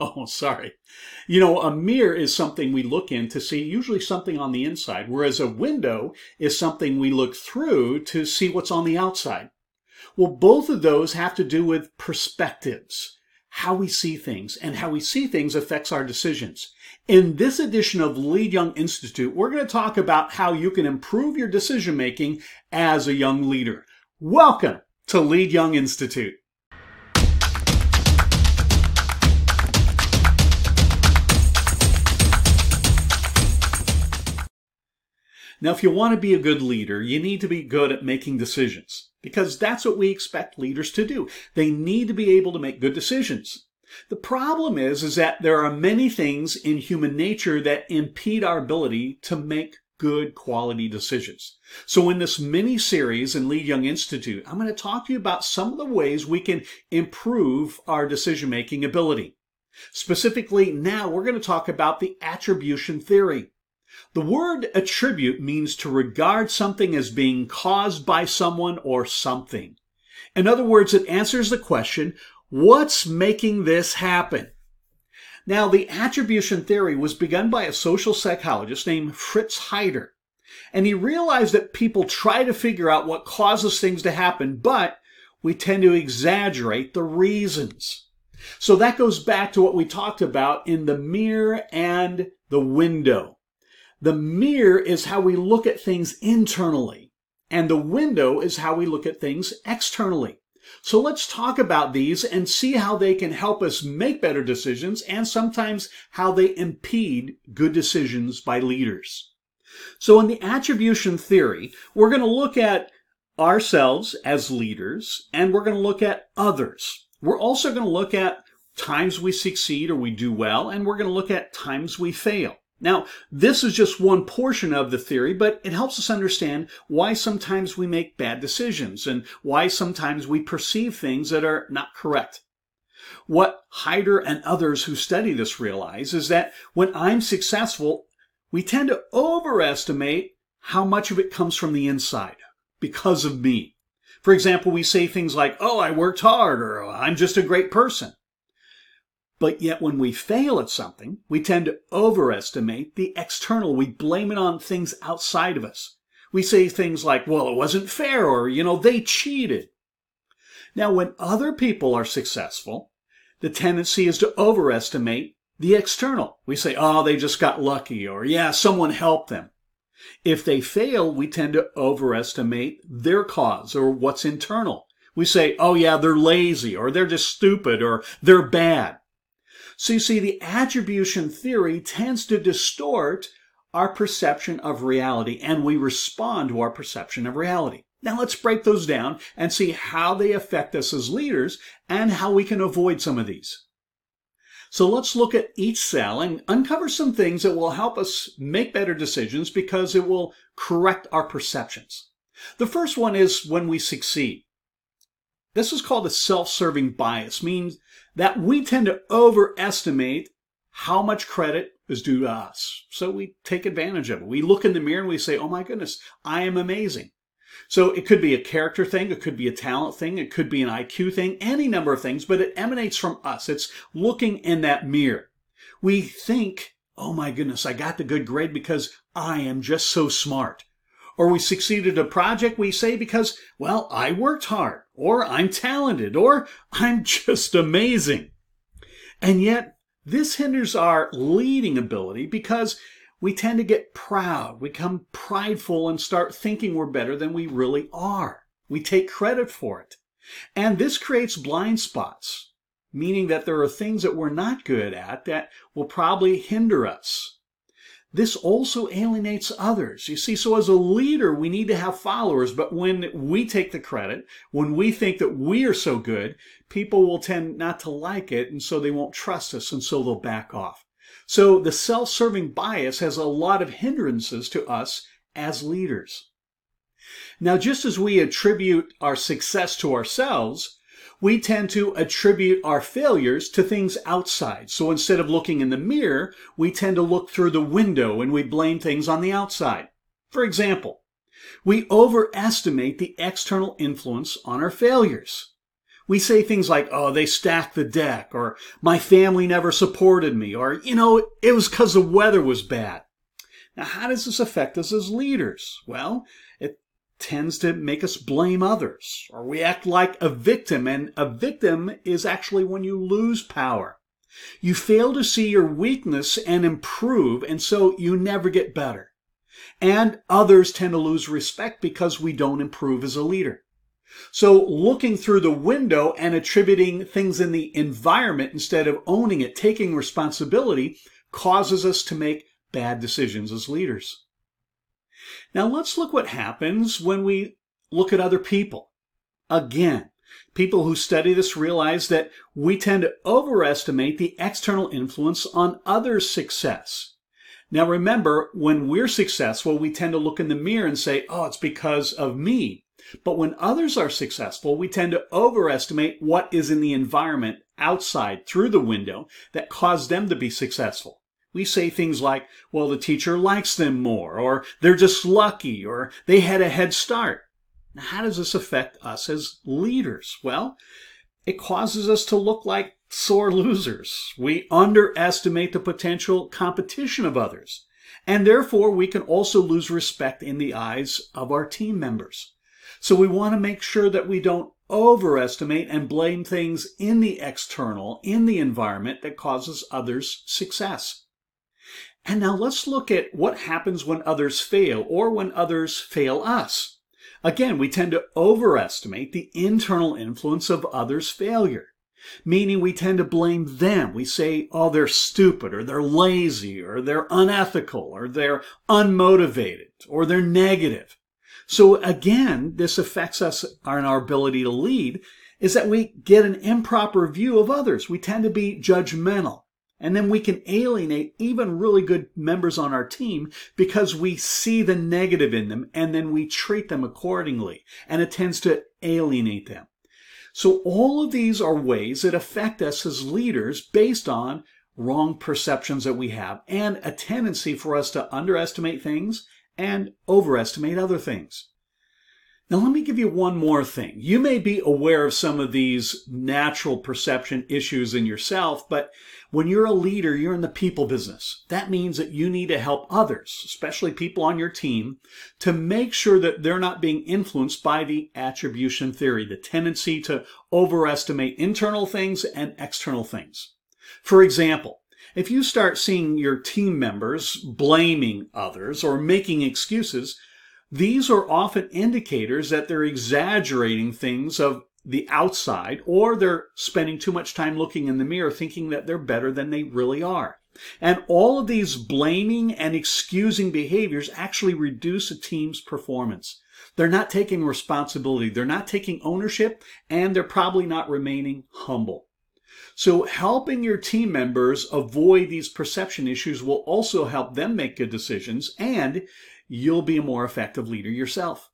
Oh, sorry. A mirror is something we look in to see usually something on the inside, whereas a window is something we look through to see what's on the outside. Well, both of those have to do with perspectives, how we see things, and how we see things affects our decisions. In this edition of Lead Young Institute, we're going to talk about how you can improve your decision making as a young leader. Welcome to Lead Young Institute. Now, if you want to be a good leader, you need to be good at making decisions, because that's what we expect leaders to do. They need to be able to make good decisions. The problem is that there are many things in human nature that impede our ability to make good quality decisions. So in this mini series in Lead Young Institute, I'm going to talk to you about some of the ways we can improve our decision-making ability. Specifically, now we're going to talk about the attribution theory. The word attribute means to regard something as being caused by someone or something. In other words, it answers the question, what's making this happen? Now, the attribution theory was begun by a social psychologist named Fritz Heider. And he realized that people try to figure out what causes things to happen, but we tend to exaggerate the reasons. So that goes back to what we talked about in the mirror and the window. The mirror is how we look at things internally, and the window is how we look at things externally. So let's talk about these and see how they can help us make better decisions and sometimes how they impede good decisions by leaders. So in the attribution theory, we're going to look at ourselves as leaders, and we're going to look at others. We're also going to look at times we succeed or we do well, and we're going to look at times we fail. Now, this is just one portion of the theory, but it helps us understand why sometimes we make bad decisions and why sometimes we perceive things that are not correct. What Heider and others who study this realize is that when I'm successful, we tend to overestimate how much of it comes from the inside because of me. For example, we say things like, oh, I worked hard, or I'm just a great person. But yet when we fail at something, we tend to overestimate the external. We blame it on things outside of us. We say things like, well, it wasn't fair, or, they cheated. Now, when other people are successful, the tendency is to overestimate the external. We say, oh, they just got lucky, or yeah, someone helped them. If they fail, we tend to overestimate their cause or what's internal. We say, oh yeah, they're lazy, or they're just stupid, or they're bad. So you see, the attribution theory tends to distort our perception of reality, and we respond to our perception of reality. Now let's break those down and see how they affect us as leaders and how we can avoid some of these. So let's look at each cell and uncover some things that will help us make better decisions because it will correct our perceptions. The first one is when we succeed. This is called a self-serving bias, means that we tend to overestimate how much credit is due to us. So we take advantage of it. We look in the mirror and we say, oh my goodness, I am amazing. So it could be a character thing, it could be a talent thing, it could be an IQ thing, any number of things, but it emanates from us. It's looking in that mirror. We think, oh my goodness, I got the good grade because I am just so smart. Or we succeeded at a project, we say because, well, I worked hard, or I'm talented, or I'm just amazing. And yet, this hinders our leading ability because we tend to get proud, we become prideful and start thinking we're better than we really are. We take credit for it. And this creates blind spots, meaning that there are things that we're not good at that will probably hinder us. This also alienates others. You see, so as a leader, we need to have followers, but when we take the credit, when we think that we are so good, people will tend not to like it, and so they won't trust us, and so they'll back off. So the self-serving bias has a lot of hindrances to us as leaders. Now, just as we attribute our success to ourselves, we tend to attribute our failures to things outside. So instead of looking in the mirror, we tend to look through the window and we blame things on the outside. For example, we overestimate the external influence on our failures. We say things like, oh, they stacked the deck, or my family never supported me, or, it was because the weather was bad. Now, how does this affect us as leaders? Well, it tends to make us blame others, or we act like a victim, and a victim is actually when you lose power. You fail to see your weakness and improve, and so you never get better. And others tend to lose respect because we don't improve as a leader. So looking through the window and attributing things in the environment instead of owning it, taking responsibility, causes us to make bad decisions as leaders. Now let's look what happens when we look at other people. Again, people who study this realize that we tend to overestimate the external influence on others' success. Now remember, when we're successful, we tend to look in the mirror and say, oh, it's because of me. But when others are successful, we tend to overestimate what is in the environment outside through the window that caused them to be successful. We say things like, well, the teacher likes them more, or they're just lucky, or they had a head start. Now, how does this affect us as leaders? Well, it causes us to look like sore losers. We underestimate the potential competition of others, and therefore we can also lose respect in the eyes of our team members. So we want to make sure that we don't overestimate and blame things in the external, in the environment that causes others success. And now let's look at what happens when others fail or when others fail us. Again, we tend to overestimate the internal influence of others' failure, meaning we tend to blame them. We say, oh, they're stupid, or they're lazy, or they're unethical, or they're unmotivated, or they're negative. So again, this affects us and our ability to lead, is that we get an improper view of others. We tend to be judgmental. And then we can alienate even really good members on our team because we see the negative in them and then we treat them accordingly. And it tends to alienate them. So all of these are ways that affect us as leaders based on wrong perceptions that we have and a tendency for us to underestimate things and overestimate other things. Now let me give you one more thing. You may be aware of some of these natural perception issues in yourself, but when you're a leader, you're in the people business. That means that you need to help others, especially people on your team, to make sure that they're not being influenced by the attribution theory, the tendency to overestimate internal things and external things. For example, if you start seeing your team members blaming others or making excuses, these are often indicators that they're exaggerating things of the outside, or they're spending too much time looking in the mirror thinking that they're better than they really are. And all of these blaming and excusing behaviors actually reduce a team's performance. They're not taking responsibility, they're not taking ownership, and they're probably not remaining humble. So helping your team members avoid these perception issues will also help them make good decisions, and you'll be a more effective leader yourself.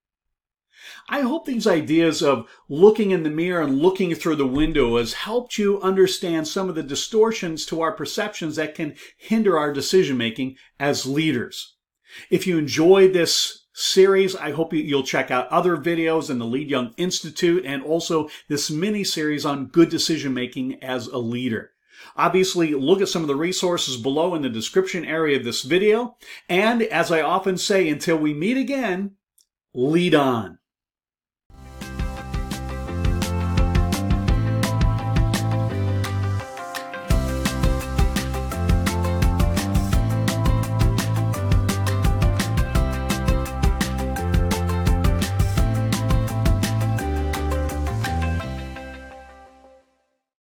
I hope these ideas of looking in the mirror and looking through the window has helped you understand some of the distortions to our perceptions that can hinder our decision making as leaders. If you enjoyed this series, I hope you'll check out other videos in the Lead Young Institute and also this mini series on good decision making as a leader. Obviously, look at some of the resources below in the description area of this video. And as I often say, until we meet again, lead on.